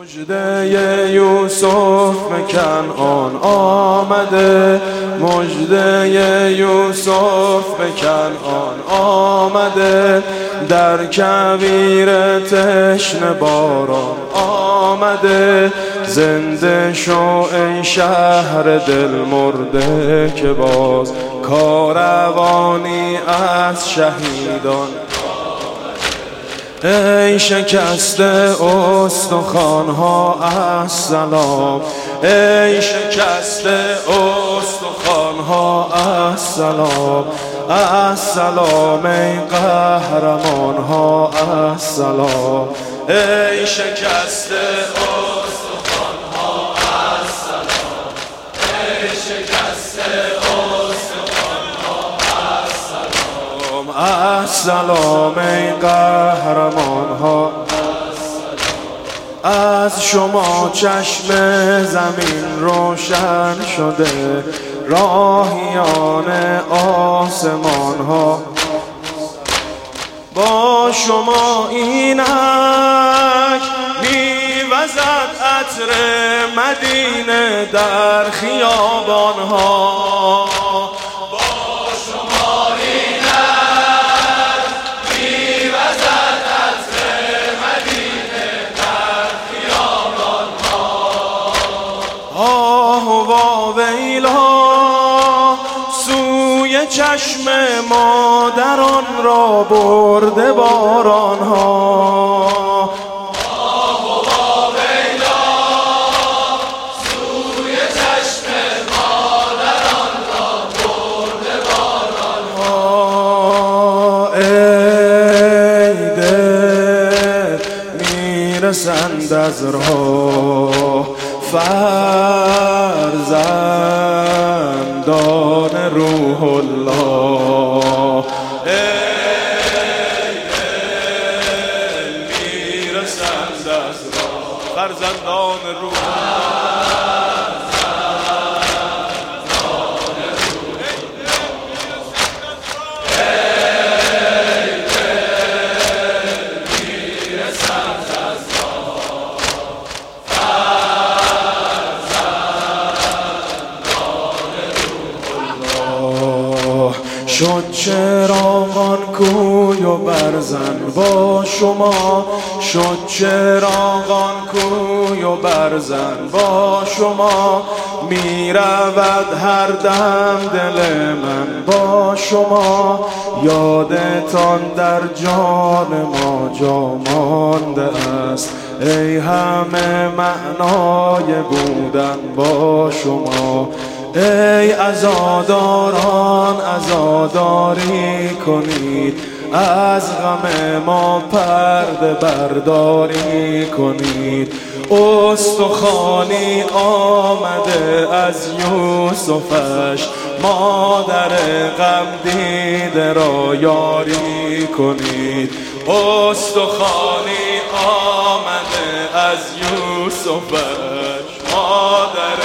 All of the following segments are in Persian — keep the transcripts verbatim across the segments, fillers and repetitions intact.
مژده یوسف به کنعان آمده، مژده یوسف به کنعان آمده، در کویر تشنه باران آمده. زنده شو ای شهر دل مرده که باز کاروانی از شهیدان. ای شکسته استخوان‌ها السلام، ای شکسته استخوان‌ها السلام، السلام ای قهرمان‌ها السلام، ای شکسته استخوان‌ها السلام، ای شکسته السلام ای قهرمان ها. از شما چشم زمین روشن شده، راهیان آسمان ها. با شما اینک میوزد عطر مدینه در خیابان ها. سوی چشم مادران را برده باران ها. آه و ویلا سوی چشم مادران را برده باران ها. ای دل میرسند از راه فرزندان روح الله. ای دل میرسند از راه فرزندان روح شد چراغان کوی و برزن با شما، شد چراغان کوی و برزن با شما. می رود هر دم دل من با شما، یادتان در جان ما جا مانده است. ای همه معنای بودن با شما، ای عزاداران عزاداری کنید، از غم ما پرده برداری کنید. استخوانی آمده از یوسفش، مادر غم دیده را یاری کنید. استخوانی آمده از یوسفش، مادر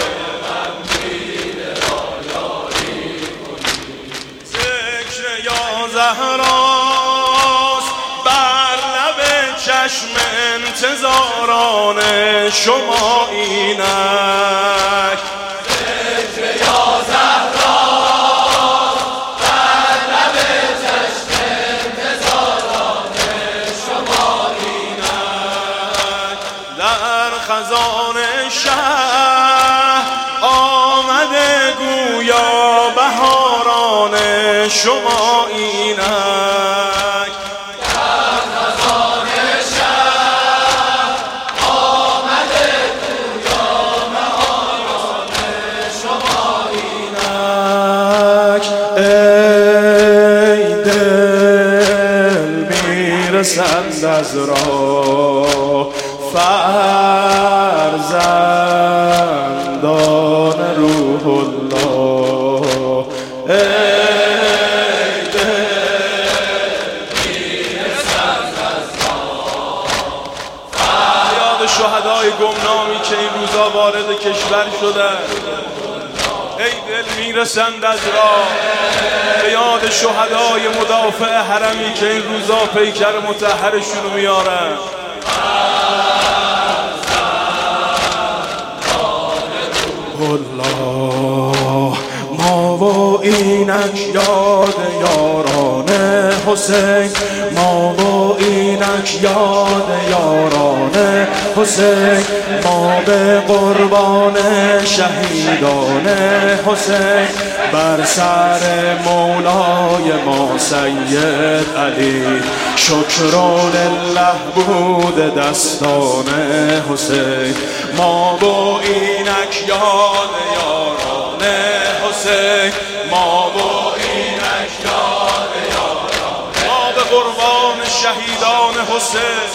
زهراست بر لب چشم انتظاران شما اینک. ذکر یا زهراست بر لب چشم انتظاران شما اینک. در خزان شهر آمده گویا بهاران شما اینک. در خزان شهر آمده گویا بهاران شما اینک. ای دل میرسند از راه فرزندان روح الله. ای دل میرسند از راه یاد شهدای گمنامی که این روزا وارد کشور شدند. ای دل میرسند از راه به یاد شهدای مدافع حرمی که این روزا پیکر مطهرشون رو میارن. اینک یاد یاران حسین، ما و اینک یاد یاران حسین، ما به قربان شهیدان حسین، بر سر مولای ما سید علی، شکران الله بود دستان حسین، ما با اینک یاد یاران حسین، ما با اینک یاد یاران، ما به قربان شهیدان حسین،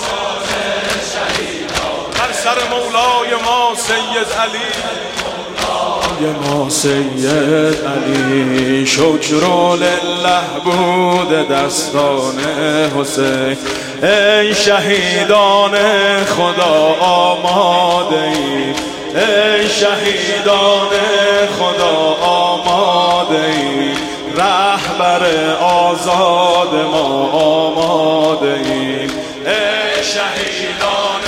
بر سر مولای ما سید علی، ما سید علی، شکر لله بود دستان حسین. ای شهیدان خدا آماده ایم، ای شهیدان خدا آماده ایم، رهبر آزاد ما آماده ایم، ای شهیدان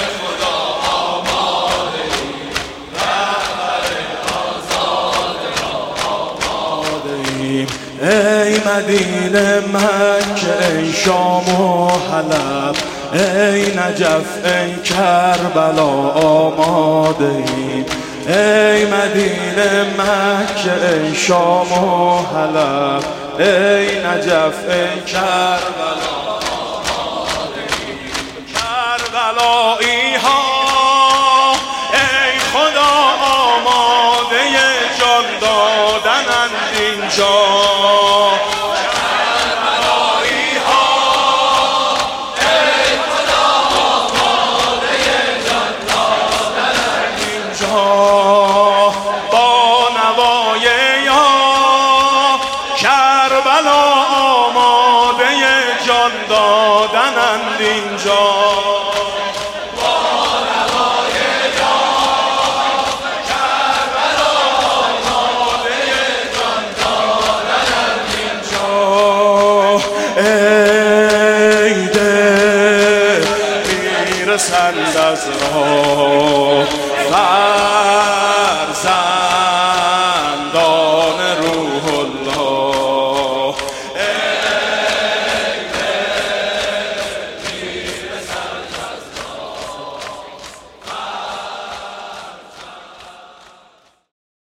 ای مدینه مکه، ای شام و حلب، ای نجف، ای کربلا آماده ایم، ای مدینه مکه، ای شام و حلب، ای نجف، ای کربلا آماده ایم، کربلایی ها ای خدا آماده جان دادنند اینجا، دادنند اینجا، با نوای یا کربلا آماده جان دادنند اینجا، ای دل میرسند از راه